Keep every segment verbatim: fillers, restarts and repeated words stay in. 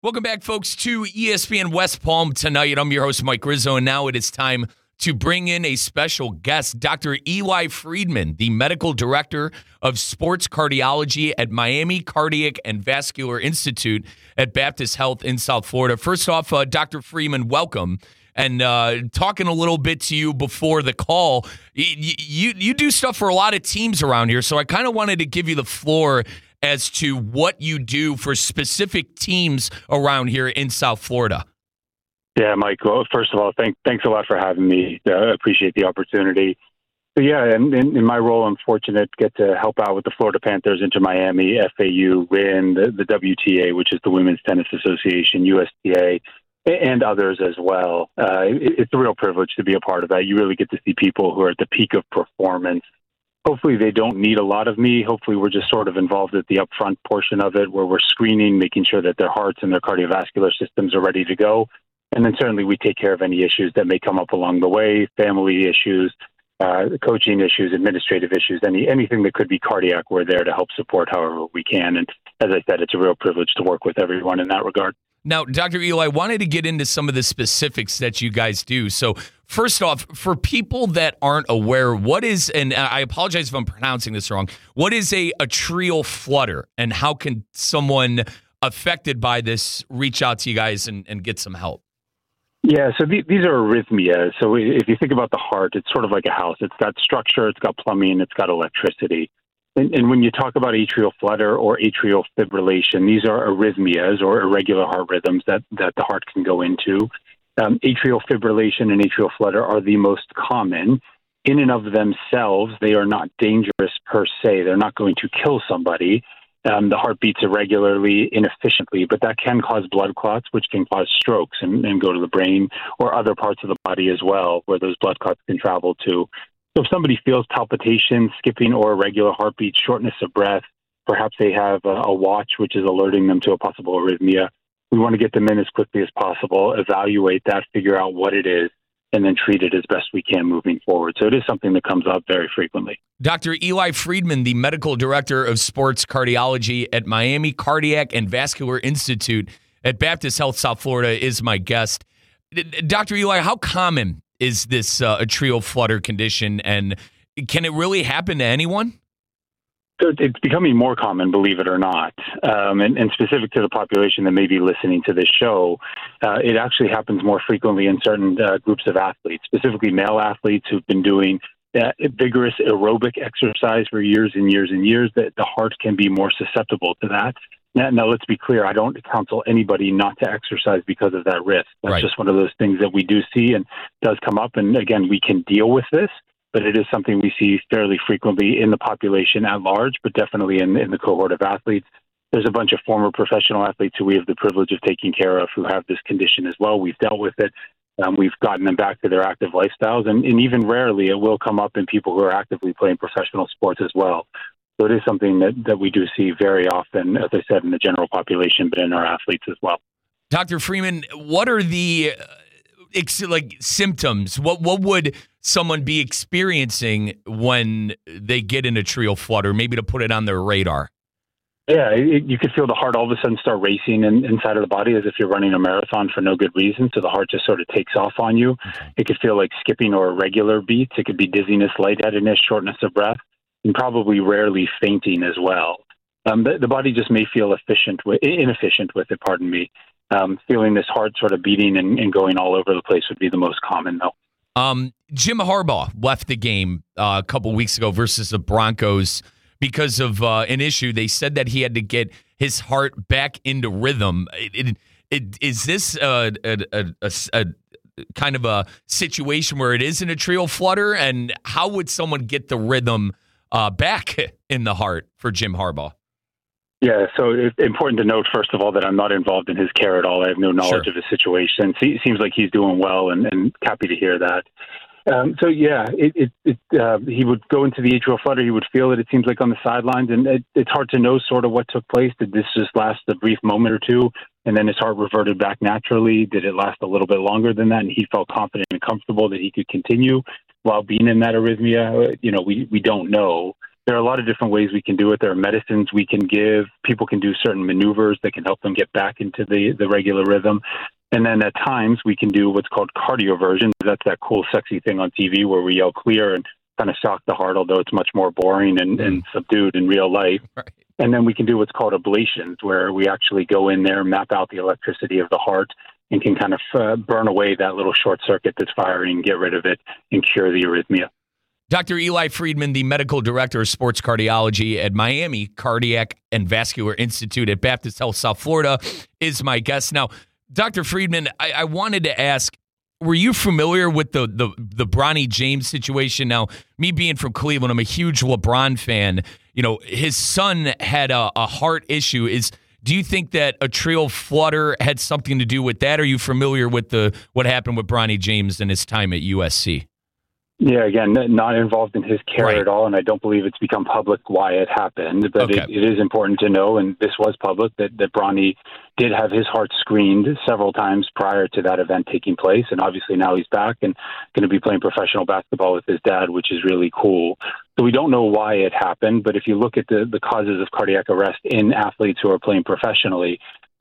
Welcome back, folks, to E S P N West Palm tonight. I'm your host, Mike Rizzo, and now it is time to bring in a special guest, Doctor Eli Friedman, the medical director of sports cardiology at Miami Cardiac and Vascular Institute at Baptist Health in South Florida. First off, uh, Doctor Friedman, welcome. And uh, talking a little bit to you before the call, you, you, you do stuff for a lot of teams around here, so I kind of wanted to give you the floor as to what you do for specific teams around here in South Florida. Yeah, Mike, well, first of all, thank, thanks a lot for having me. I uh, appreciate the opportunity. So, yeah, in, in, in my role, I'm fortunate to get to help out with the Florida Panthers, Inter Miami, F A U, W I N, the, the W T A, which is the Women's Tennis Association, U S T A, and others as well. Uh, it, it's a real privilege to be a part of that. You really get to see people who are at the peak of performance. Hopefully they don't need a lot of me. Hopefully we're just sort of involved at the upfront portion of it where we're screening, making sure that their hearts and their cardiovascular systems are ready to go. And then certainly we take care of any issues that may come up along the way, family issues, uh, coaching issues, administrative issues, any anything that could be cardiac. We're there to help support however we can. And as I said, it's a real privilege to work with everyone in that regard. Now, Doctor Eli, I wanted to get into some of the specifics that you guys do. So first off, for people that aren't aware, what is, and I apologize if I'm pronouncing this wrong, what is a atrial flutter, and how can someone affected by this reach out to you guys and, and get some help? Yeah, so th- these are arrhythmias. So if you think about the heart, it's sort of like a house. It's got structure, it's got plumbing, it's got electricity. And, and when you talk about atrial flutter or atrial fibrillation, these are arrhythmias or irregular heart rhythms that, that the heart can go into. Um, atrial fibrillation and atrial flutter are the most common. In and of themselves, they are not dangerous per se. They're not going to kill somebody. Um, the heart beats irregularly, inefficiently, but that can cause blood clots, which can cause strokes and, and go to the brain or other parts of the body as well, where those blood clots can travel to. So if somebody feels palpitations, skipping, or irregular heartbeat, shortness of breath, perhaps they have a, a watch which is alerting them to a possible arrhythmia, we want to get them in as quickly as possible, evaluate that, figure out what it is, and then treat it as best we can moving forward. So it is something that comes up very frequently. Doctor Eli Friedman, the medical director of sports cardiology at Miami Cardiac and Vascular Institute at Baptist Health South Florida, is my guest. Doctor Eli, how common is this uh, atrial flutter condition, and can it really happen to anyone? So it's becoming more common, believe it or not, um, and, and specific to the population that may be listening to this show, uh, it actually happens more frequently in certain uh, groups of athletes, specifically male athletes who've been doing uh, vigorous aerobic exercise for years and years and years. That the heart can be more susceptible to that. Now, now, let's be clear, I don't counsel anybody not to exercise because of that risk. That's right. Just one of those things that we do see and does come up. And again, we can deal with this, but it is something we see fairly frequently in the population at large, but definitely in, in the cohort of athletes. There's a bunch of former professional athletes who we have the privilege of taking care of who have this condition as well. We've dealt with it. Um, we've gotten them back to their active lifestyles. And, and even rarely, it will come up in people who are actively playing professional sports as well. So it is something that, that we do see very often, as I said, in the general population, but in our athletes as well. Doctor Friedman, what are the uh, ex- like symptoms? What what would someone be experiencing when they get an atrial flutter, maybe to put it on their radar? Yeah, it, you could feel the heart all of a sudden start racing in, inside of the body as if you're running a marathon for no good reason. So the heart just sort of takes off on you. Okay. It could feel like skipping or irregular beats. It could be dizziness, lightheadedness, shortness of breath, and probably rarely fainting as well. Um, the, the body just may feel efficient with, inefficient with it, pardon me. Um, feeling this heart sort of beating and, and going all over the place would be the most common, though. Um, Jim Harbaugh left the game uh, a couple weeks ago versus the Broncos because of uh, an issue. They said that he had to get his heart back into rhythm. It, it, it, is this a, a, a, a, a kind of a situation where it is an atrial flutter? And how would someone get the rhythm uh, back in the heart for Jim Harbaugh? Yeah, so it's important to note, first of all, that I'm not involved in his care at all. I have no knowledge Sure. of his situation. It seems like he's doing well, and, and happy to hear that. Um, so, yeah, it, it, it, uh, he would go into the atrial flutter. He would feel it, it seems like, on the sidelines. And it, it's hard to know sort of what took place. Did this just last a brief moment or two, and then his heart reverted back naturally? Did it last a little bit longer than that, and he felt confident and comfortable that he could continue while being in that arrhythmia? You know, we, we don't know. there are a lot of different ways we can do it. There are medicines we can give. People can do certain maneuvers that can help them get back into the, the regular rhythm. And then at times we can do what's called cardioversion. That's that cool, sexy thing on T V where we yell clear and kind of shock the heart, although it's much more boring and, mm. and subdued in real life. Right. And then we can do what's called ablations, where we actually go in there, map out the electricity of the heart, and can kind of uh, burn away that little short circuit that's firing, get rid of it, and cure the arrhythmia. Doctor Eli Friedman, the medical director of sports cardiology at Miami Cardiac and Vascular Institute at Baptist Health South Florida, is my guest. Now, Doctor Friedman, I, I wanted to ask, were you familiar with the, the the Bronny James situation? Now, me being from Cleveland, I'm a huge LeBron fan. You know, his son had a, a heart issue. Is do you think that atrial flutter had something to do with that? Are you familiar with the what happened with Bronny James and his time at U S C? Yeah, again, not involved in his care right. at all, and I don't believe it's become public why it happened. But okay. it, it is important to know, and this was public, that, that Bronny did have his heart screened several times prior to that event taking place, and obviously now he's back and going to be playing professional basketball with his dad, which is really cool. So we don't know why it happened, but if you look at the, the causes of cardiac arrest in athletes who are playing professionally,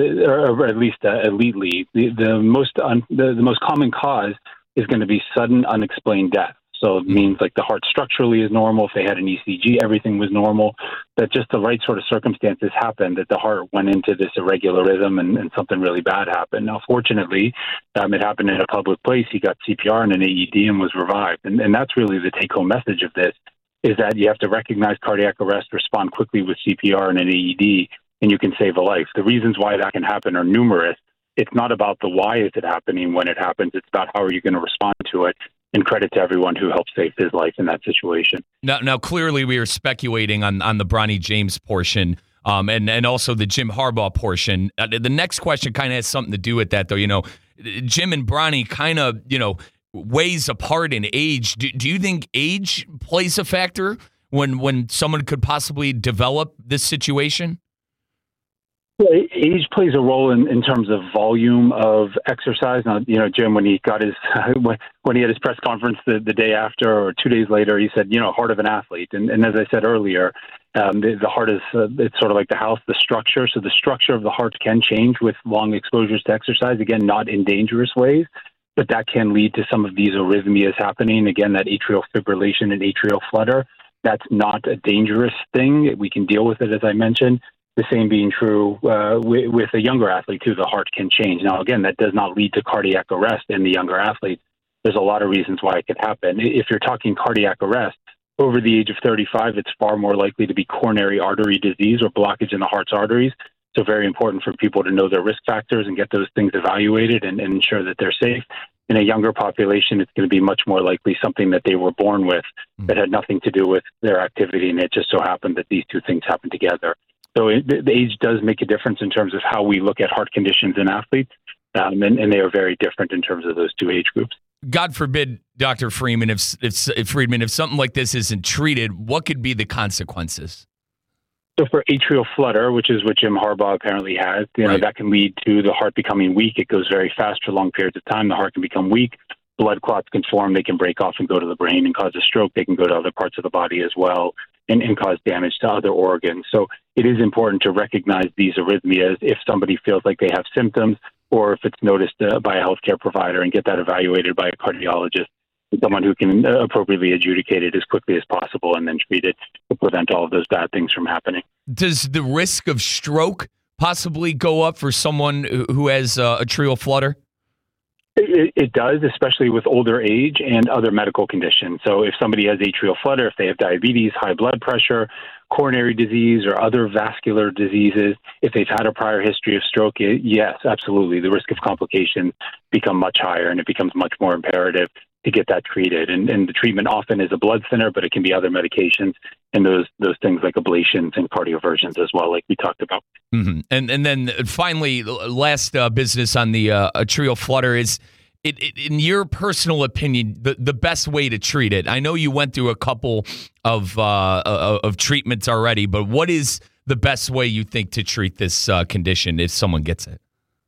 or at least uh, elitely, the, the most un, the, the most common cause is going to be sudden unexplained death. So it means like the heart structurally is normal. If they had an E C G, everything was normal. That just the right sort of circumstances happened, that the heart went into this irregular rhythm and, and something really bad happened. Now, fortunately, um, it happened in a public place. He got C P R and an A E D and was revived. And, and that's really the take-home message of this, is that you have to recognize cardiac arrest, respond quickly with C P R and an A E D, and you can save a life. The reasons why that can happen are numerous. It's not about the why is it happening when it happens. It's about how are you going to respond to it. And credit to everyone who helped save his life in that situation. Now, now clearly we are speculating on, on the Bronny James portion um, and, and also the Jim Harbaugh portion. Uh, the next question kind of has something to do with that, though. You know, Jim and Bronny kind of, you know, ways apart in age. Do, do you think age plays a factor when, when someone could possibly develop this situation? Well, age plays a role in, in terms of volume of exercise. Now, you know, Jim, when he got his when he had his press conference the, the day after or two days later, he said, you know, heart of an athlete. And, and as I said earlier, um, the, the heart is uh, it's sort of like the house, the structure. So the structure of the heart can change with long exposures to exercise. Again, not in dangerous ways, but that can lead to some of these arrhythmias happening. Again, that atrial fibrillation and atrial flutter. That's not a dangerous thing. We can deal with it, as I mentioned. The same being true uh, with, with a younger athlete, too. The heart can change. Now, again, that does not lead to cardiac arrest in the younger athletes. There's a lot of reasons why it could happen. If you're talking cardiac arrest, over the age of thirty-five, it's far more likely to be coronary artery disease or blockage in the heart's arteries. So very important for people to know their risk factors and get those things evaluated and, and ensure that they're safe. In a younger population, it's going to be much more likely something that they were born with that had nothing to do with their activity, and it just so happened that these two things happened together. So it, the age does make a difference in terms of how we look at heart conditions in athletes, um, and, and they are very different in terms of those two age groups. God forbid, Doctor Freeman, if, if, if Friedman, if something like this isn't treated, what could be the consequences? So for atrial flutter, which is what Jim Harbaugh apparently has, you know, right. that can lead to the heart becoming weak. It goes very fast for long periods of time. The heart can become weak. Blood clots can form. They can break off and go to the brain and cause a stroke. They can go to other parts of the body as well and, and cause damage to other organs. So it is important to recognize these arrhythmias if somebody feels like they have symptoms or if it's noticed uh, by a healthcare provider, and get that evaluated by a cardiologist, someone who can uh, appropriately adjudicate it as quickly as possible and then treat it to prevent all of those bad things from happening. Does the risk of stroke possibly go up for someone who has uh, atrial flutter? It, it does, especially with older age and other medical conditions. So if somebody has atrial flutter, if they have diabetes, high blood pressure, coronary disease, or other vascular diseases, if they've had a prior history of stroke, it, yes, absolutely. The risk of complications become much higher, and it becomes much more imperative to get that treated. And, and the treatment often is a blood thinner, but it can be other medications and those those things like ablations and cardioversions as well, like we talked about. Mm-hmm. And and then finally, last uh, business on the uh, atrial flutter is, it, it, in your personal opinion, the, the best way to treat it? I know you went through a couple of uh, of treatments already, but what is the best way you think to treat this uh, condition if someone gets it?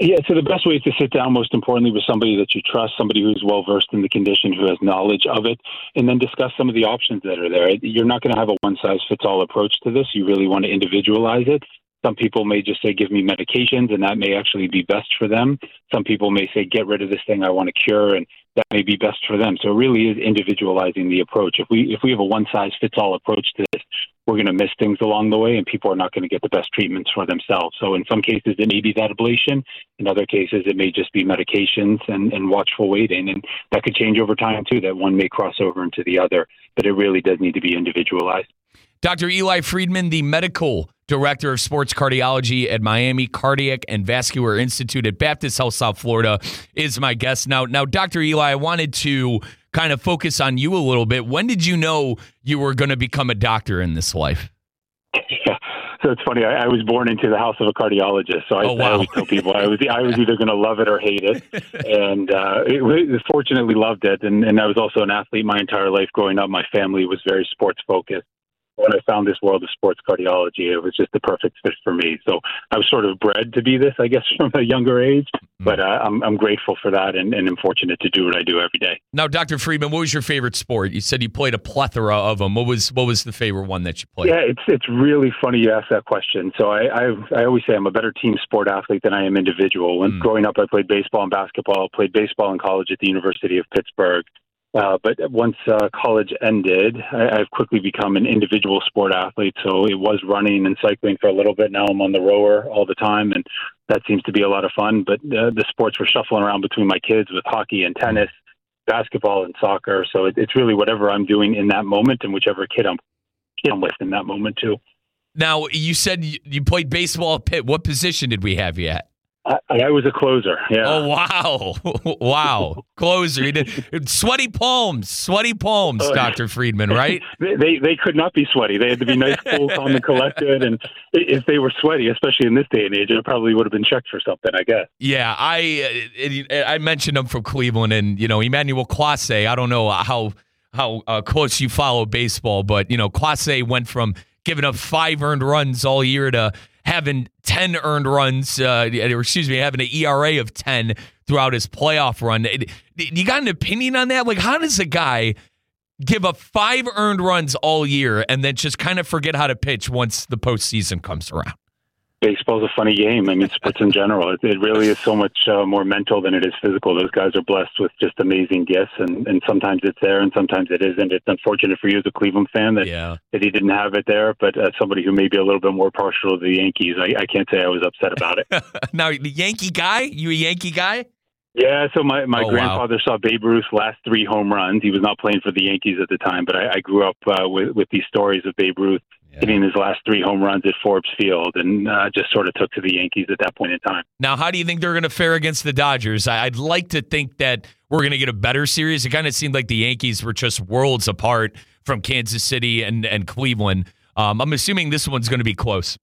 Yeah, so the best way is to sit down, most importantly, with somebody that you trust, somebody who's well-versed in the condition, who has knowledge of it, and then discuss some of the options that are there. You're not going to have a one-size-fits-all approach to this. You really want to individualize it. Some people may just say, give me medications, and that may actually be best for them. Some people may say, get rid of this thing I want to cure, and that may be best for them. So it really is individualizing the approach. If we if we have a one-size-fits-all approach to this, we're going to miss things along the way, and people are not going to get the best treatments for themselves. So in some cases, it may be that ablation. In other cases, it may just be medications and, and watchful waiting. And that could change over time, too, that one may cross over into the other. But it really does need to be individualized. Doctor Eli Friedman, the medical director of sports cardiology at Miami Cardiac and Vascular Institute at Baptist Health South Florida, is my guest. Now, now, Doctor Eli, I wanted to kind of focus on you a little bit. When did you know you were going to become a doctor in this life? Yeah. So it's funny. I, I was born into the house of a cardiologist. So I, oh, wow. I always tell people I was I was either going to love it or hate it, and uh, it, it, fortunately loved it. And, and I was also an athlete my entire life growing up. My family was very sports focused. When I found this world of sports cardiology, it was just the perfect fit for me. So I was sort of bred to be this, I guess, from a younger age. But uh, I'm I'm grateful for that, and, and I'm fortunate to do what I do every day. Now, Doctor Friedman, what was your favorite sport? You said you played a plethora of them. What was what was the favorite one that you played? Yeah, it's it's really funny you ask that question. So I I, I always say I'm a better team sport athlete than I am individual. When mm. growing up, I played baseball and basketball. Played baseball in college at the University of Pittsburgh. Uh, but once uh, college ended, I, I've quickly become an individual sport athlete. So it was running and cycling for a little bit. Now I'm on the rower all the time, and that seems to be a lot of fun. But uh, the sports were shuffling around between my kids with hockey and tennis, basketball and soccer. So it, it's really whatever I'm doing in that moment and whichever kid I'm, kid I'm with in that moment too. Now, you said you, you played baseball at Pitt. What position did we have you at? I, I was a closer. Yeah. Oh, wow. Wow. Closer. You did sweaty palms. Sweaty palms, Oh, Doctor Friedman, right? They, they they could not be sweaty. They had to be nice, cool, calm, and collected. And if they were sweaty, especially in this day and age, it probably would have been checked for something, I guess. Yeah, I I mentioned him from Cleveland, and, you know, Emmanuel Clase. I don't know how how uh, close you follow baseball, but, you know, Clase went from giving up five earned runs all year to having ten earned runs, uh, or excuse me, having an E R A of ten throughout his playoff run. You got an opinion on that? Like, how does a guy give up five earned runs all year and then just kind of forget how to pitch once the postseason comes around? Baseball's a funny game. I mean, sports in general. It, it really is so much uh, more mental than it is physical. Those guys are blessed with just amazing gifts, and, and sometimes it's there and sometimes it isn't. It's unfortunate for you as a Cleveland fan that, yeah. that he didn't have it there, but as somebody who may be a little bit more partial to the Yankees, I, I can't say I was upset about it. Now, the Yankee guy? You a Yankee guy? Yeah, so my, my oh, grandfather wow. saw Babe Ruth's last three home runs. He was not playing for the Yankees at the time, but I, I grew up uh, with, with these stories of Babe Ruth yeah. hitting his last three home runs at Forbes Field, and uh, just sort of took to the Yankees at that point in time. Now, how do you think they're going to fare against the Dodgers? I'd like to think that we're going to get a better series. It kind of seemed like the Yankees were just worlds apart from Kansas City and, and Cleveland. Um, I'm assuming this one's going to be close.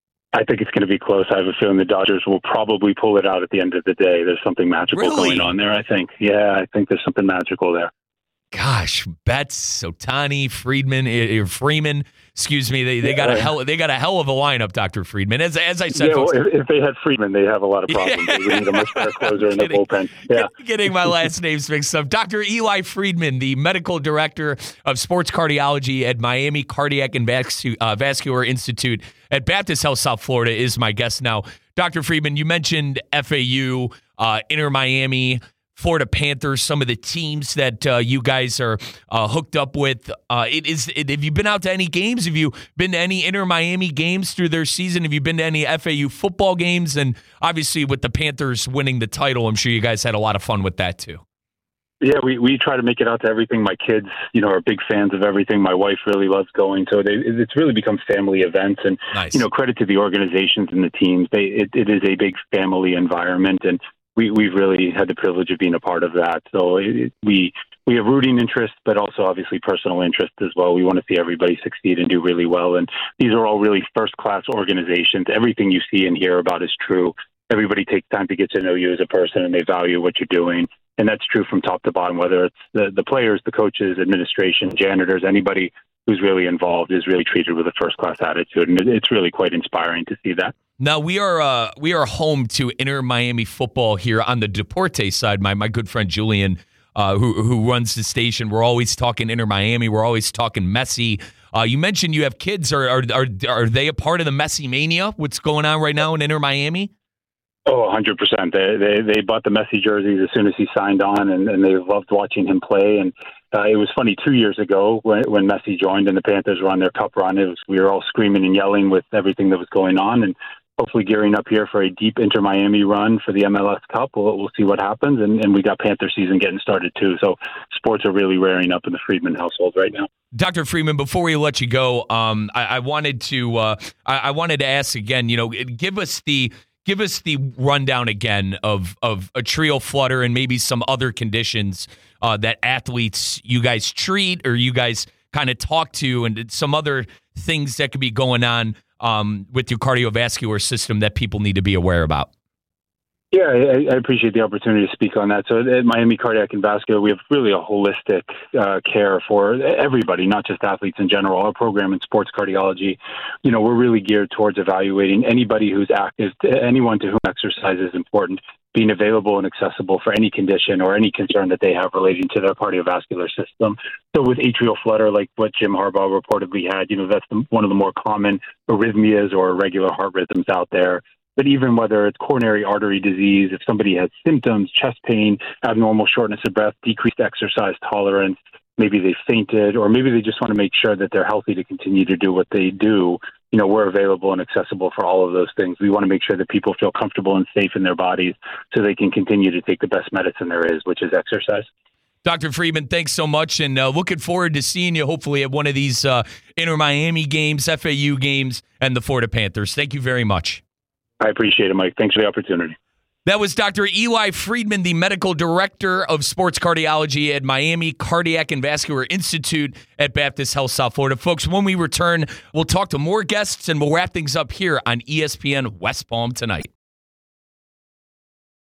I think it's going to be close. I have a feeling the Dodgers will probably pull it out at the end of the day. There's something magical really? going on there, I think. Yeah, I think there's something magical there. Gosh, Betts, Ohtani, Friedman, uh, Freeman, excuse me, they, they yeah, got a hell they got a hell of a lineup, Doctor Friedman. As as I said, yeah, folks, well, if, if they had Freeman, they have a lot of problems. Yeah. They would need a much better closer in the bullpen. Yeah, getting my last names mixed up. Doctor Eli Friedman, the medical director of sports cardiology at Miami Cardiac and Vascu- uh, Vascular Institute at Baptist Health South Florida, is my guest now. Doctor Friedman, you mentioned F A U, uh, Inter Miami, Florida Panthers, some of the teams that uh, you guys are uh, hooked up with. Uh, it is. It, have you been out to any games? Have you been to any Inter Miami games through their season? Have you been to any F A U football games? And obviously, with the Panthers winning the title, I'm sure you guys had a lot of fun with that too. Yeah, we, we try to make it out to everything. My kids, you know, are big fans of everything. My wife really loves going. So they, it's really become family events. And, nice. you know, credit to the organizations and the teams. They, it, it is a big family environment. And we, we've really had the privilege of being a part of that. So it, we we have rooting interest, but also obviously personal interest as well. We want to see everybody succeed and do really well. And these are all really first-class organizations. Everything you see and hear about is true. Everybody takes time to get to know you as a person, and they value what you're doing. And that's true from top to bottom, whether it's the, the players, the coaches, administration, janitors, anybody who's really involved is really treated with a first-class attitude, and it, it's really quite inspiring to see that. Now we are uh, we are home to Inter Miami football here on the Deporte side. My my good friend Julian, uh, who who runs the station, we're always talking Inter Miami. We're always talking Messi. Uh, you mentioned you have kids. Are, are are are they a part of the Messi mania? What's going on right now in Inter Miami? Oh, one hundred percent. They, they they bought the Messi jerseys as soon as he signed on, and, and they loved watching him play. And uh, it was funny, two years ago when, when Messi joined and the Panthers were on their cup run, it was, we were all screaming and yelling with everything that was going on, and hopefully gearing up here for a deep Inter Miami run for the M L S Cup. We'll, we'll see what happens, and, and we got Panther season getting started too. So sports are really rearing up in the Friedman household right now. Doctor Friedman, before we let you go, um, I, I wanted to uh, I, I wanted to ask again. You know, give us the Give us the rundown again of, of atrial flutter and maybe some other conditions uh, that athletes you guys treat or you guys kind of talk to, and some other things that could be going on um, with your cardiovascular system that people need to be aware about. Yeah, I, I appreciate the opportunity to speak on that. So at Miami Cardiac and Vascular, we have really a holistic uh, care for everybody, not just athletes in general. Our program in sports cardiology, you know, we're really geared towards evaluating anybody who's active, anyone to whom exercise is important, being available and accessible for any condition or any concern that they have relating to their cardiovascular system. So with atrial flutter, like what Jim Harbaugh reportedly had, you know, that's the, one of the more common arrhythmias or irregular heart rhythms out there. But even whether it's coronary artery disease, if somebody has symptoms, chest pain, abnormal shortness of breath, decreased exercise tolerance, maybe they fainted, or maybe they just want to make sure that they're healthy to continue to do what they do, you know, we're available and accessible for all of those things. We want to make sure that people feel comfortable and safe in their bodies so they can continue to take the best medicine there is, which is exercise. Doctor Friedman, thanks so much, and uh, looking forward to seeing you hopefully at one of these uh, Inter Miami games, F A U games, and the Florida Panthers. Thank you very much. I appreciate it, Mike. Thanks for the opportunity. That was Doctor Eli Friedman, the medical director of sports cardiology at Miami Cardiac and Vascular Institute at Baptist Health South Florida. Folks, when we return, we'll talk to more guests and we'll wrap things up here on E S P N West Palm Tonight.